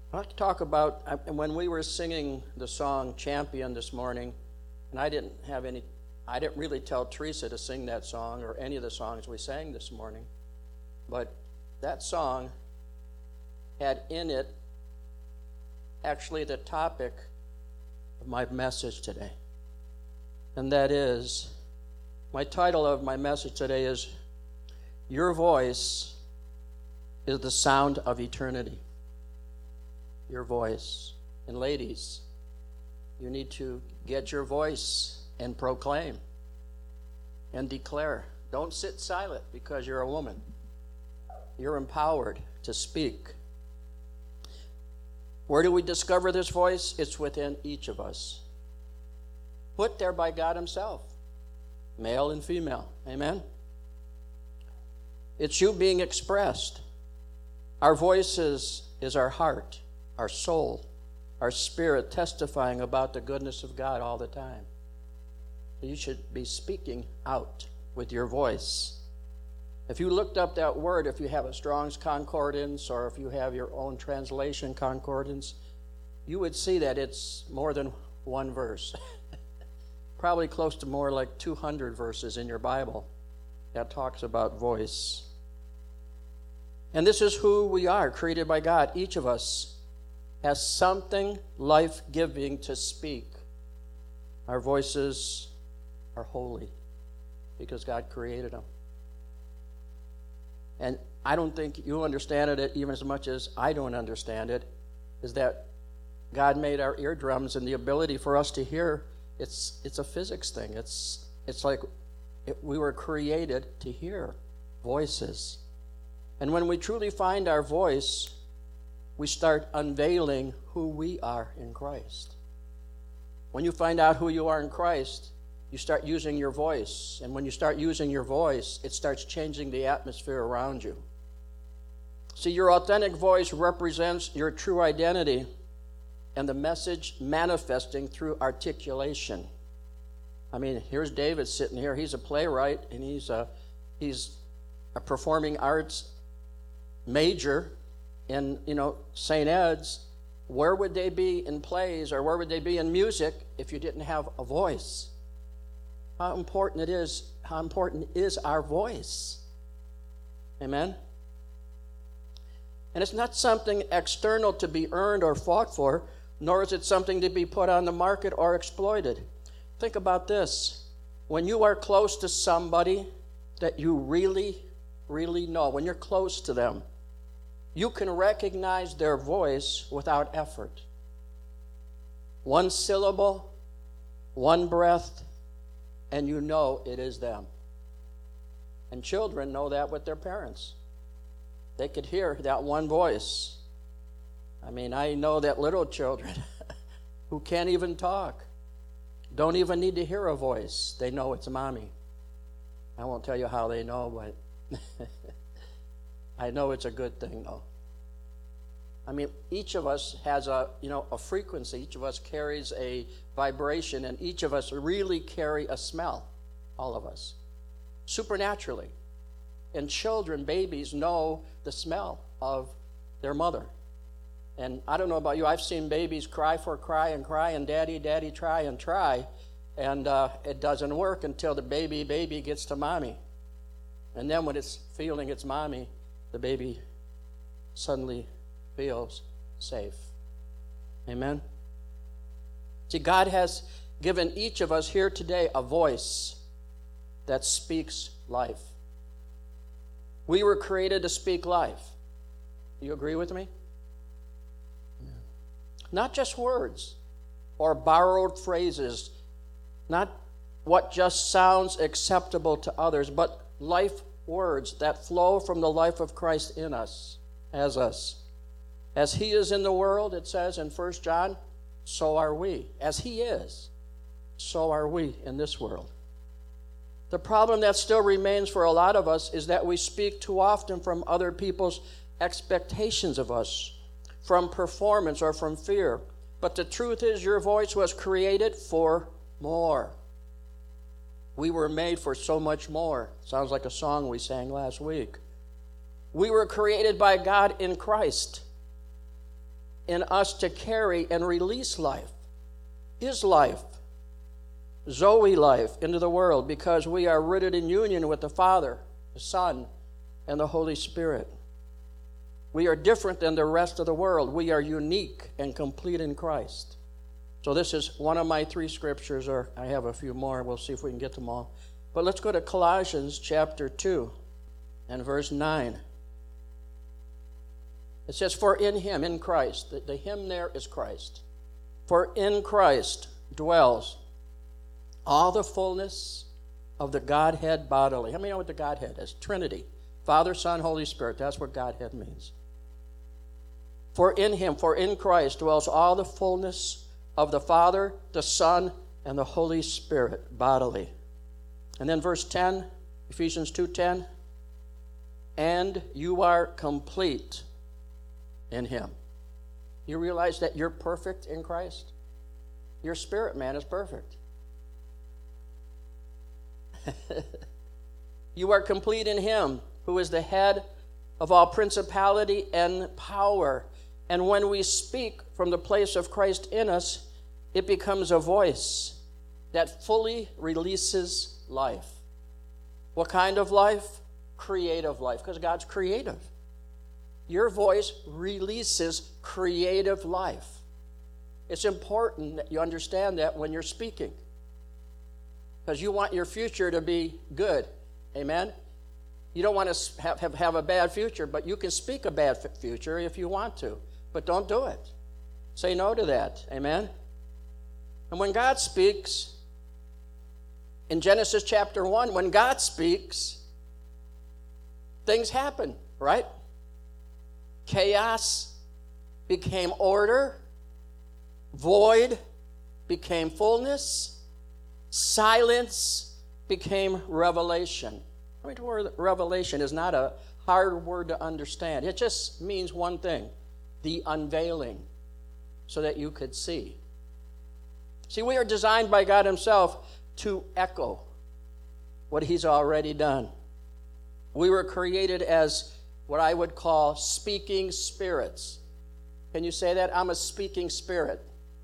I'd like to talk about when we were singing the song Champion this morning, and I didn't really tell Teresa to sing that song or any of the songs we sang this morning, but that song had in it actually the topic of my message today. And that is, my title of my message today is, Your Voice is the Sound of Eternity. Your voice. And ladies, you need to get your voice and proclaim and declare. Don't sit silent because you're a woman. You're empowered to speak. Where do we discover this voice? It's within each of us. Put there by God Himself, male and female. Amen? It's you being expressed. Our voice is our heart, our soul, our spirit testifying about the goodness of God all the time. You should be speaking out with your voice. If you looked up that word, if you have a Strong's Concordance or if you have your own translation concordance, you would see that it's more than one verse. Probably close to more like 200 verses in your Bible that talks about voice. And this is who we are, created by God. Each of us has something life-giving to speak. Our voices are holy because God created them. And I don't think you understand it even as much as I don't understand it, is that God made our eardrums and the ability for us to hear. It's a physics thing. It's like we were created to hear voices. And when we truly find our voice, we start unveiling who we are in Christ. When you find out who you are in Christ, you start using your voice. And when you start using your voice, it starts changing the atmosphere around you. See, your authentic voice represents your true identity and the message manifesting through articulation. I mean, here's David sitting here. He's a playwright, and he's a performing arts major in, St. Ed's. Where would they be in plays or where would they be in music if you didn't have a voice? How important is our voice? Amen? And it's not something external to be earned or fought for, nor is it something to be put on the market or exploited. Think about this. When you are close to somebody that you really, really know, when you're close to them, you can recognize their voice without effort. One syllable, one breath, and you know it is them. And children know that with their parents. They could hear that one voice. I mean, I know that little children who can't even talk don't even need to hear a voice. They know it's mommy. I won't tell you how they know, but I know it's a good thing, though. I mean, each of us has a frequency. Each of us carries a vibration, and each of us really carry a smell, all of us, supernaturally. And children, babies, know the smell of their mother. And I don't know about you, I've seen babies cry, and daddy, try, and it doesn't work until the baby gets to mommy. And then when it's feeling its mommy, the baby suddenly feels safe. Amen? See, God has given each of us here today a voice that speaks life. We were created to speak life. Do you agree with me? Yeah. Not just words or borrowed phrases, not what just sounds acceptable to others, but life words that flow from the life of Christ in us, as us. As He is in the world, it says in 1 John, so are we. As He is, so are we in this world. The problem that still remains for a lot of us is that we speak too often from other people's expectations of us, from performance or from fear. But the truth is, your voice was created for more. We were made for so much more. Sounds like a song we sang last week. We were created by God in Christ. in us to carry and release life, his life, Zoe life, into the world, because we are rooted in union with the Father, the Son, and the Holy Spirit. We are different than the rest of the world. We are unique and complete in Christ. So this is one of my 3 scriptures, or I have a few more. We'll see if we can get them all. But let's go to Colossians chapter 2 and verse 9. It says, for in him, in Christ, the him there is Christ. For in Christ dwells all the fullness of the Godhead bodily. How many know what the Godhead is? Trinity. Father, Son, Holy Spirit. That's what Godhead means. For in him, for in Christ dwells all the fullness of the Father, the Son, and the Holy Spirit bodily. And then verse 10, Ephesians 2:10, and you are complete in him. You realize that you're perfect in Christ? Your spirit man is perfect. You are complete in him, who is the head of all principality and power. And when we speak from the place of Christ in us, it becomes a voice that fully releases life. What kind of life? Creative life, because God's creative. Your voice releases creative life. It's important that you understand that when you're speaking, because you want your future to be good. Amen? You don't want to have a bad future, but you can speak a bad future if you want to, but don't do it. Say no to that. Amen? And when God speaks, in Genesis chapter 1, when God speaks, things happen, right? Chaos became order, void became fullness, silence became revelation. I mean, the word revelation is not a hard word to understand. It just means one thing, the unveiling, so that you could see. See, we are designed by God himself to echo what he's already done. We were created as what I would call speaking spirits. Can you say that? I'm a speaking spirit.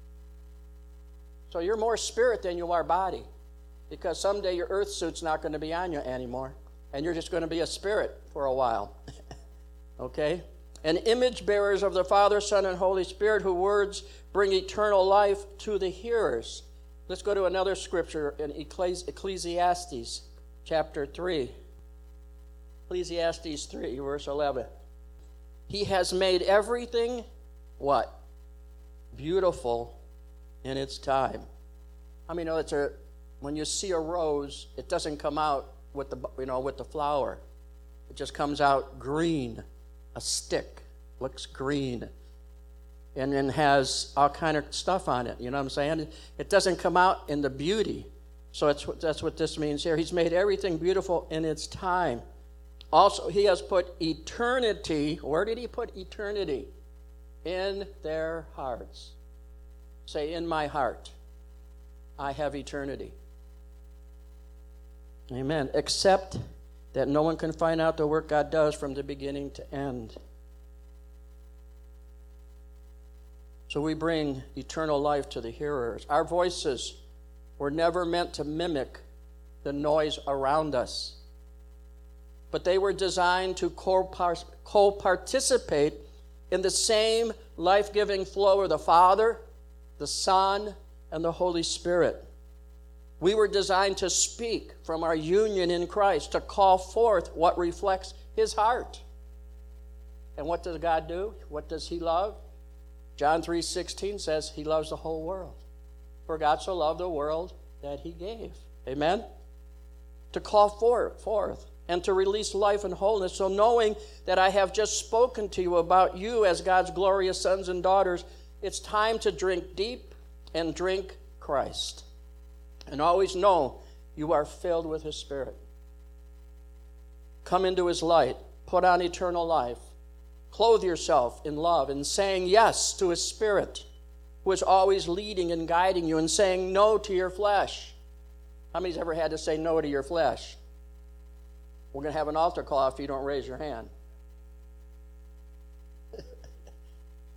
So you're more spirit than you are body, because someday your earth suit's not going to be on you anymore, and you're just going to be a spirit for a while. Okay? And image bearers of the Father, Son, and Holy Spirit, whose words bring eternal life to the hearers. Let's go to another scripture in Ecclesiastes chapter 3. Ecclesiastes 3, verse 11. He has made everything, what? Beautiful in its time. I mean, when you see a rose, it doesn't come out with the flower. It just comes out green. A stick looks green, and then has all kind of stuff on it. You know what I'm saying? It doesn't come out in the beauty. So that's what this means here. He's made everything beautiful in its time. Also, he has put eternity. Where did he put eternity? In their hearts. Say, in my heart, I have eternity. Amen. Except that no one can find out the work God does from the beginning to end. So we bring eternal life to the hearers. Our voices were never meant to mimic the noise around us, but they were designed to co-participate in the same life-giving flow of the Father, the Son, and the Holy Spirit. We were designed to speak from our union in Christ, to call forth what reflects his heart. And what does God do? What does he love? John 3:16 says he loves the whole world. For God so loved the world that he gave. Amen? To call forth and to release life and wholeness. So knowing that I have just spoken to you about you as God's glorious sons and daughters, it's time to drink deep and drink Christ. And always know you are filled with his Spirit. Come into his light. Put on eternal life. Clothe yourself in love and saying yes to his Spirit, who is always leading and guiding you, and saying no to your flesh. How many's ever had to say no to your flesh? We're going to have an altar call if you don't raise your hand.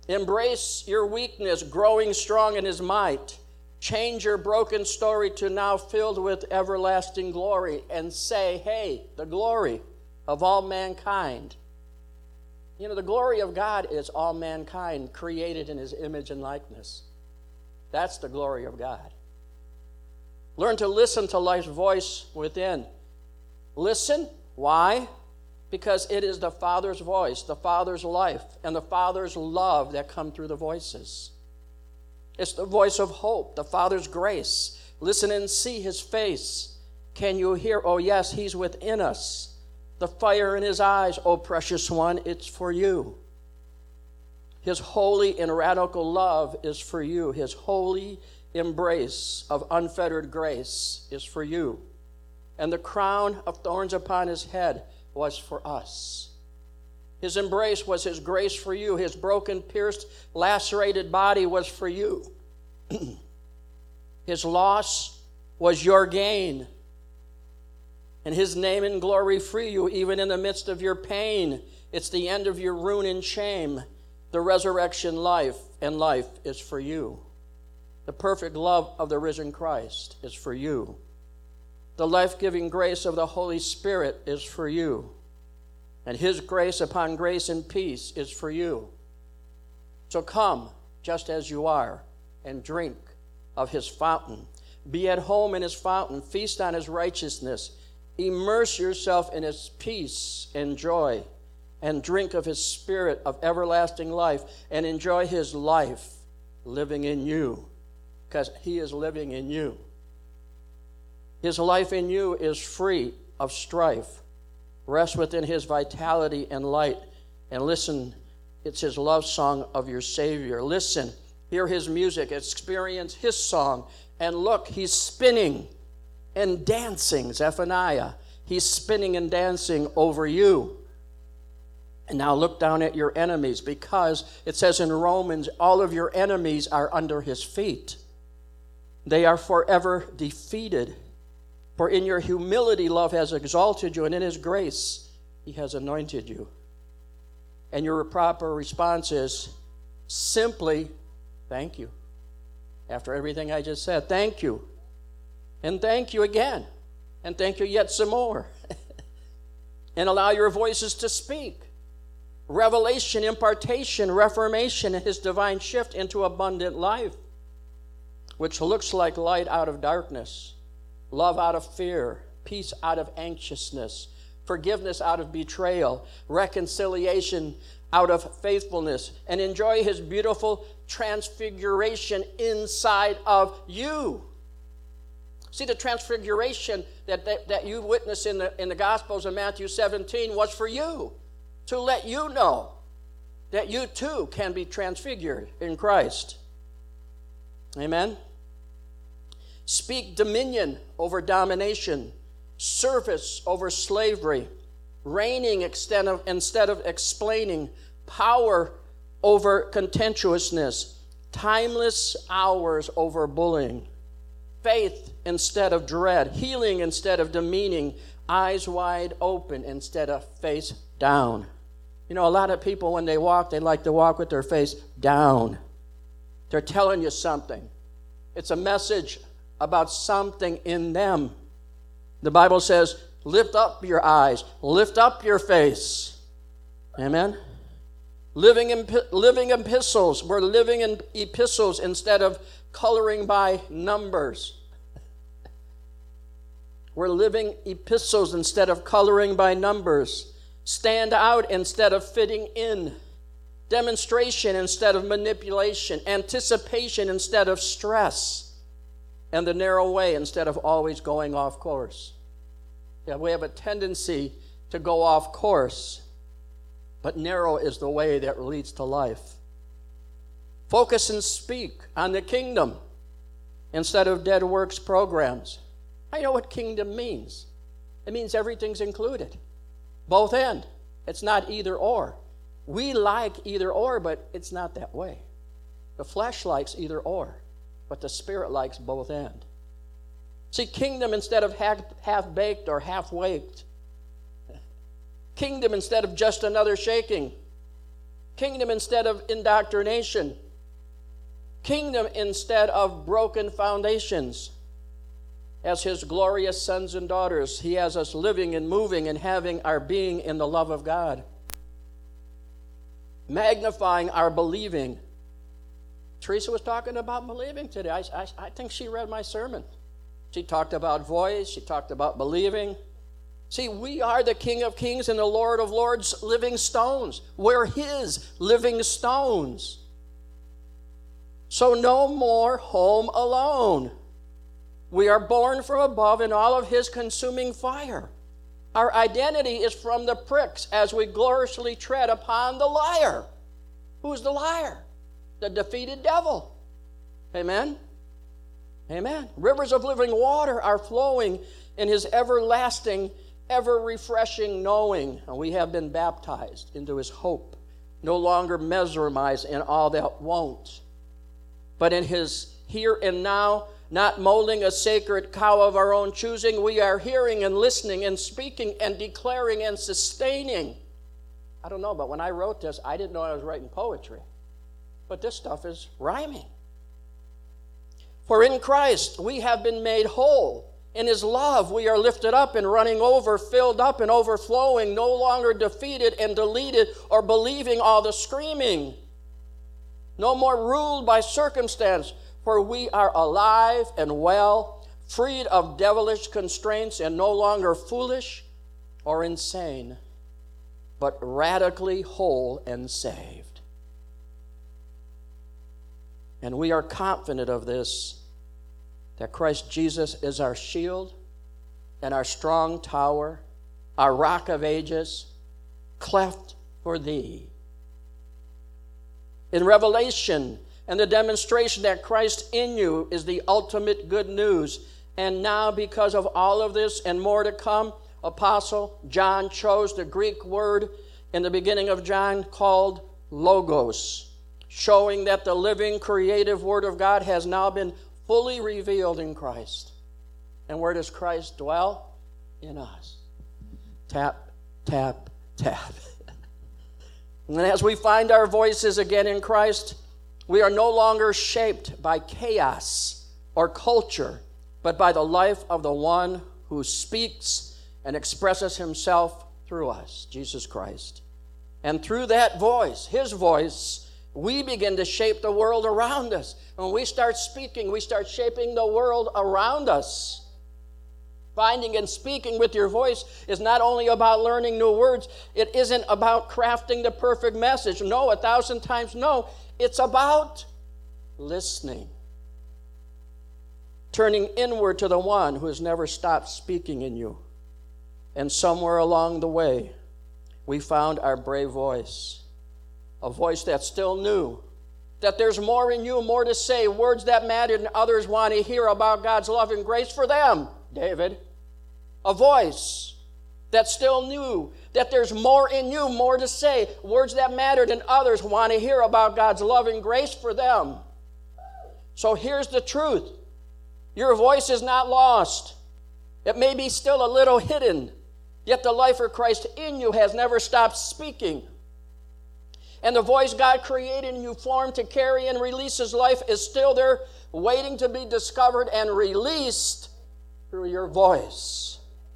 Embrace your weakness, growing strong in his might. Change your broken story to now filled with everlasting glory and say, hey, the glory of all mankind. You know, the glory of God is all mankind created in his image and likeness. That's the glory of God. Learn to listen to life's voice within. Listen. Why? Because it is the Father's voice, the Father's life, and the Father's love that come through the voices. It's the voice of hope, the Father's grace. Listen and see his face. Can you hear? Oh, yes, he's within us. The fire in his eyes, oh, precious one, it's for you. His holy and radical love is for you. His holy embrace of unfettered grace is for you. And the crown of thorns upon his head was for us. His embrace was his grace for you. His broken, pierced, lacerated body was for you. His loss was your gain. And his name and glory free you, even in the midst of your pain. It's the end of your ruin and shame. The resurrection life, and life is for you. The perfect love of the risen Christ is for you. The life-giving grace of the Holy Spirit is for you. And his grace upon grace and peace is for you. So come, just as you are, and drink of his fountain. Be at home in his fountain. Feast on his righteousness. Immerse yourself in his peace and joy. And drink of his spirit of everlasting life. And enjoy his life living in you. Because he is living in you. His life in you is free of strife. Rest within his vitality and light. And listen, it's his love song of your Savior. Listen, hear his music, experience his song. And look, he's spinning and dancing, Zephaniah. He's spinning and dancing over you. And now look down at your enemies, because it says in Romans, all of your enemies are under his feet. They are forever defeated. For in your humility, love has exalted you, and in his grace, he has anointed you. And your proper response is simply, thank you. After everything I just said, thank you. And thank you again. And thank you yet some more. And allow your voices to speak. Revelation, impartation, reformation, and his divine shift into abundant life, which looks like light out of darkness, love out of fear, peace out of anxiousness, forgiveness out of betrayal, reconciliation out of faithfulness, and enjoy his beautiful transfiguration inside of you. See, the transfiguration that you witness in the Gospels of Matthew 17 was for you, to let you know that you too can be transfigured in Christ. Amen? Speak dominion over domination, service over slavery, reigning instead of explaining, power over contemptuousness, timeless hours over bullying, faith instead of dread, healing instead of demeaning, eyes wide open instead of face down. You know, a lot of people, when they walk, they like to walk with their face down. They're telling you something. It's a message about something in them. The Bible says, lift up your eyes, lift up your face. Amen? Living epistles. We're living in epistles instead of coloring by numbers. We're living epistles instead of coloring by numbers. Stand out instead of fitting in. Demonstration instead of manipulation. Anticipation instead of stress. And the narrow way instead of always going off course. Yeah, we have a tendency to go off course, but narrow is the way that leads to life. Focus and speak on the kingdom instead of dead works programs. I know what kingdom means. It means everything's included. Both end. It's not either or. We like either or, but it's not that way. The flesh likes either or, but the spirit likes both end. See, kingdom instead of half-baked or half-waked. Kingdom instead of just another shaking. Kingdom instead of indoctrination. Kingdom instead of broken foundations. As his glorious sons and daughters, he has us living and moving and having our being in the love of God. Magnifying our believing. Teresa was talking about believing today. I think she read my sermon. She talked about voice. She talked about believing. See, we are the King of Kings and the Lord of Lords living stones. We're his living stones. So no more home alone. We are born from above in all of his consuming fire. Our identity is from the pricks as we gloriously tread upon the liar. Who's the liar? The defeated devil. Amen? Amen. Rivers of living water are flowing in his everlasting, ever-refreshing knowing. And we have been baptized into his hope, no longer mesmerized in all that won't, but in his here and now, not molding a sacred cow of our own choosing. We are hearing and listening and speaking and declaring and sustaining. I don't know, but when I wrote this, I didn't know I was writing poetry. But this stuff is rhyming. For in Christ we have been made whole. In his love we are lifted up and running over, filled up and overflowing, no longer defeated and deleted or believing all the screaming. No more ruled by circumstance, for we are alive and well, freed of devilish constraints and no longer foolish or insane, but radically whole and saved. And we are confident of this, that Christ Jesus is our shield and our strong tower, our rock of ages, cleft for thee. In Revelation and the demonstration that Christ in you is the ultimate good news. And now, because of all of this and more to come, Apostle John chose the Greek word in the beginning of John called logos, showing that the living, creative Word of God has now been fully revealed in Christ. And where does Christ dwell? In us. Tap, tap, tap. And as we find our voices again in Christ, we are no longer shaped by chaos or culture, but by the life of the one who speaks and expresses himself through us, Jesus Christ. And through that voice, his voice, we begin to shape the world around us. When we start speaking, we start shaping the world around us. Finding and speaking with your voice is not only about learning new words. It isn't about crafting the perfect message. No, 1,000 times no. It's about listening. Turning inward to the one who has never stopped speaking in you. And somewhere along the way, we found our brave voice. A voice that's still new. That there's more in you, more to say. Words that matter and others want to hear about God's love and grace for them, David. A voice that's still new. That there's more in you, more to say. Words that mattered and others want to hear about God's love and grace for them. So here's the truth. Your voice is not lost. It may be still a little hidden. Yet the life of Christ in you has never stopped speaking. And the voice God created and you formed to carry and release his life is still there, waiting to be discovered and released through your voice.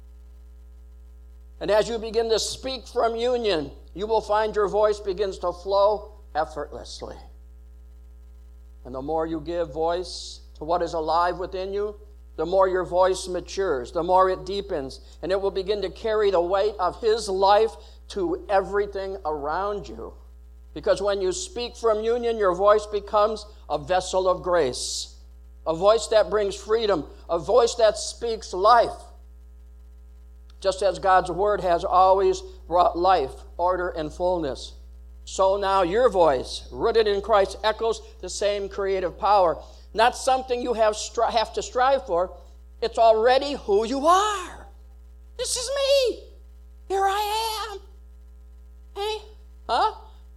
And as you begin to speak from union, you will find your voice begins to flow effortlessly. And the more you give voice to what is alive within you, the more your voice matures, the more it deepens, and it will begin to carry the weight of his life to everything around you. Because when you speak from union, your voice becomes a vessel of grace, a voice that brings freedom, a voice that speaks life. Just as God's word has always brought life, order, and fullness, so now your voice, rooted in Christ, echoes the same creative power. Not something you have to strive for. It's already who you are. This is me. Here I am. Hey? Huh?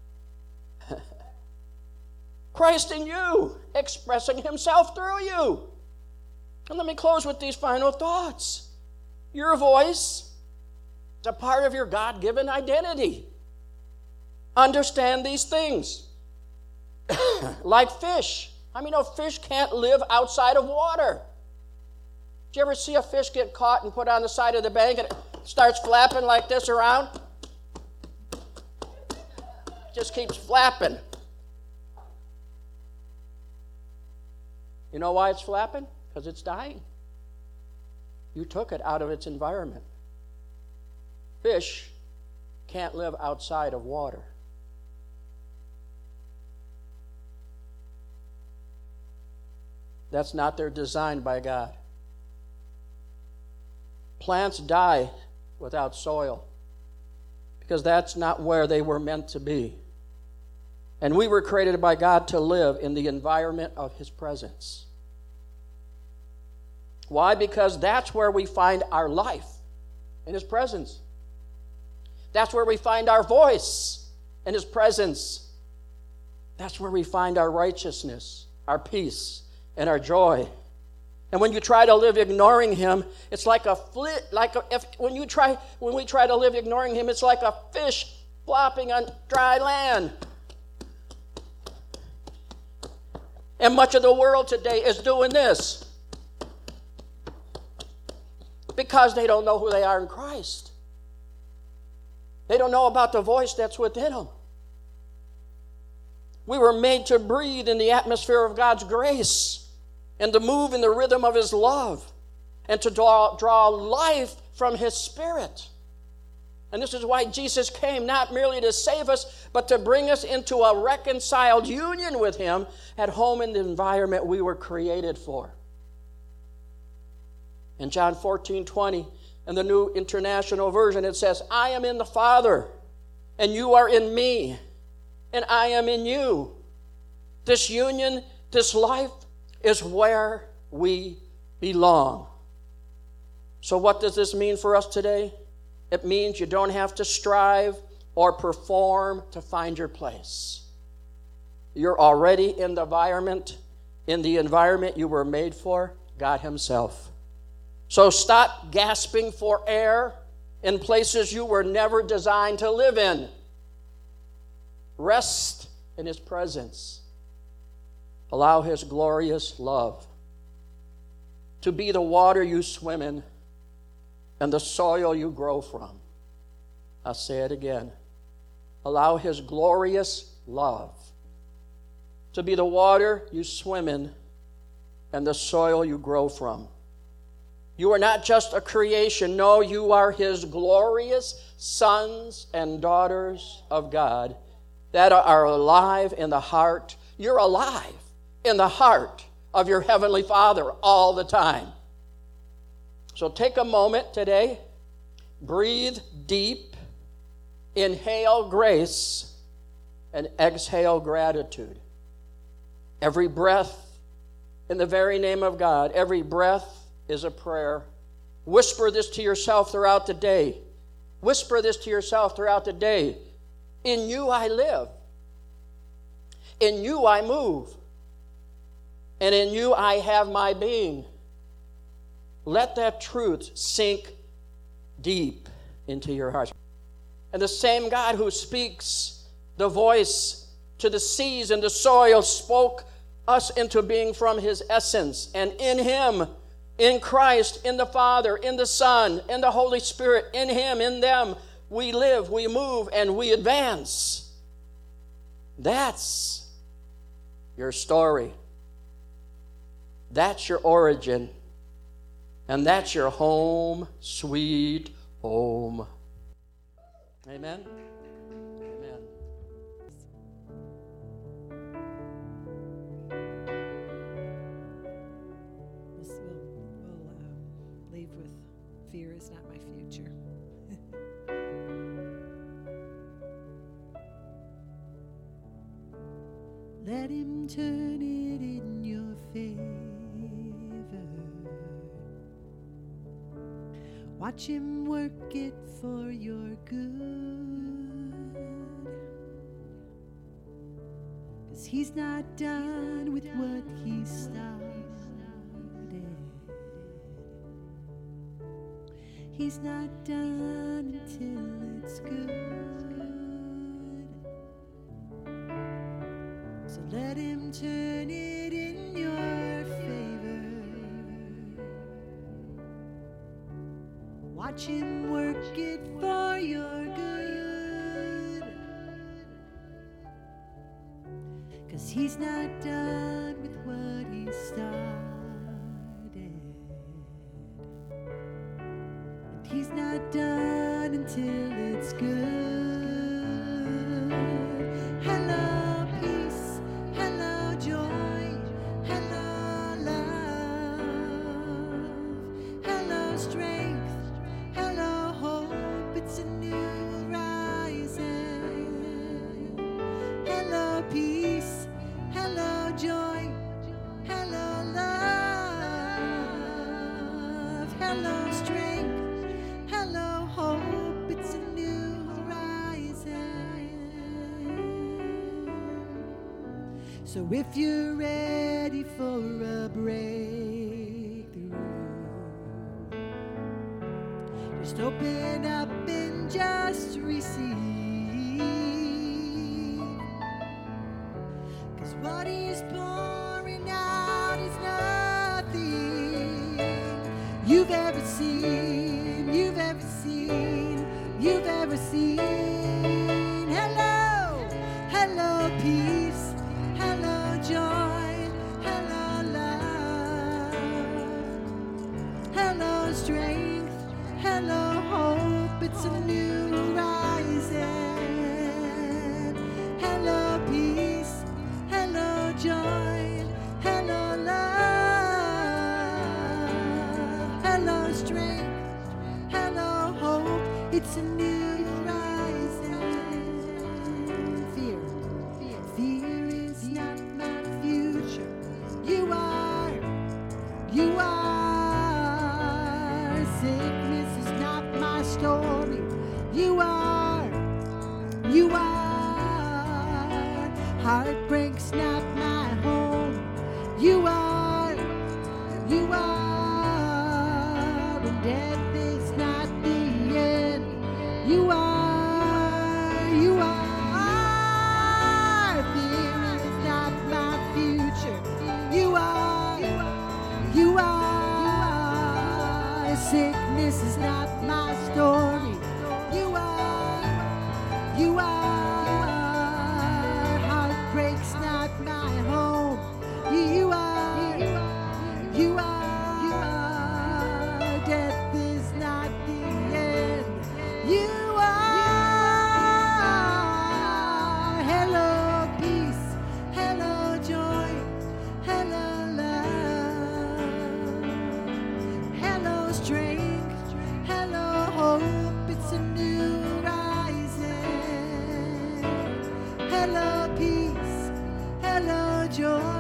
Christ in you, expressing himself through you. And let me close with these final thoughts. Your voice is a part of your God-given identity. understand these things. Like fish. I mean, fish can't live outside of water. Did you ever see a fish get caught and put on the side of the bank and it starts flapping like this around? Just keeps flapping. You know why it's flapping? Because it's dying. You took it out of its environment. Fish can't live outside of water. That's not their design by God. Plants die without soil because that's not where they were meant to be. And we were created by God to live in the environment of His presence. Why? Because that's where we find our life, in His presence. That's where we find our voice, in His presence. That's where we find our righteousness, our peace, and our joy. And when you try to live ignoring Him, it's like when we try to live ignoring Him, it's like a fish flopping on dry land. And much of the world today is doing this because they don't know who they are in Christ. They don't know about the voice that's within them. We were made to breathe in the atmosphere of God's grace and to move in the rhythm of His love and to draw life from His Spirit. And this is why Jesus came, not merely to save us, but to bring us into a reconciled union with Him at home in the environment we were created for. In John 14:20, in the New International Version, it says, I am in the Father, and you are in me, and I am in you. This union, this life, is where we belong. So what does this mean for us today? It means you don't have to strive or perform to find your place. You're already in the environment you were made for, God Himself. So stop gasping for air in places you were never designed to live in. Rest in His presence. Allow His glorious love to be the water you swim in and the soil you grow from. I'll say it again. Allow His glorious love to be the water you swim in and the soil you grow from. You are not just a creation. No, you are His glorious sons and daughters of God that are alive in the heart. You're alive in the heart of your Heavenly Father all the time. So take a moment today, breathe deep, inhale grace, and exhale gratitude. Every breath in the very name of God, every breath is a prayer. Whisper this to yourself throughout the day. Whisper this to yourself throughout the day. In you I live. In you I move. And in you I have my being. Let that truth sink deep into your heart. And the same God who speaks the voice to the seas and the soil spoke us into being from His essence. And in Him, in Christ, in the Father, in the Son, in the Holy Spirit, in Him, in them, we live, we move, and we advance. That's your story. That's your origin. And that's your home, sweet home. Amen? Amen. We'll leave with fear is not my future. Let Him turn it in your favor. Watch Him work it for your good. 'Cause He's not done with what He started. He's not done until it's good. So let him turn it in your favor. Watch him work it for your good. 'Cause he's not done with what he started. And he's not done until it's good. Hello, peace. Hello, joy. Hello, love. Hello, strength. Hello, hope. It's a new horizon. Hello, peace. Hello, joy. Hello, love. Hello, strength. Hello, hope. It's a new horizon. So if you're ready for a breakthrough, just open up and just receive. 'Cause what he's pouring out is nothing you've ever seen, you've ever seen, you've ever seen. Hello, hello, peace. Hello, joy. Hello, love. Hello, strength. Hello, hope. It's a new horizon. Hello, peace. Hello, joy. Hello, love. Hello, strength. Hello, hope. It's a new horizon. Fear. Fear is not my future. You are. You are. Sickness is not my story. You are. You are. Heartbreak's not my home. You are. You are. And death is not the end. You are. You are. Fear is not my future. You are. You are. Sickness is not my story. You are. You are. Heartbreak's not my home. You are. You are. Death is not the end. You are. Hello, peace. Hello, joy. Hello, love. Hello, strength. Hello, hope. It's a new horizon. Hello, peace. Hello, joy.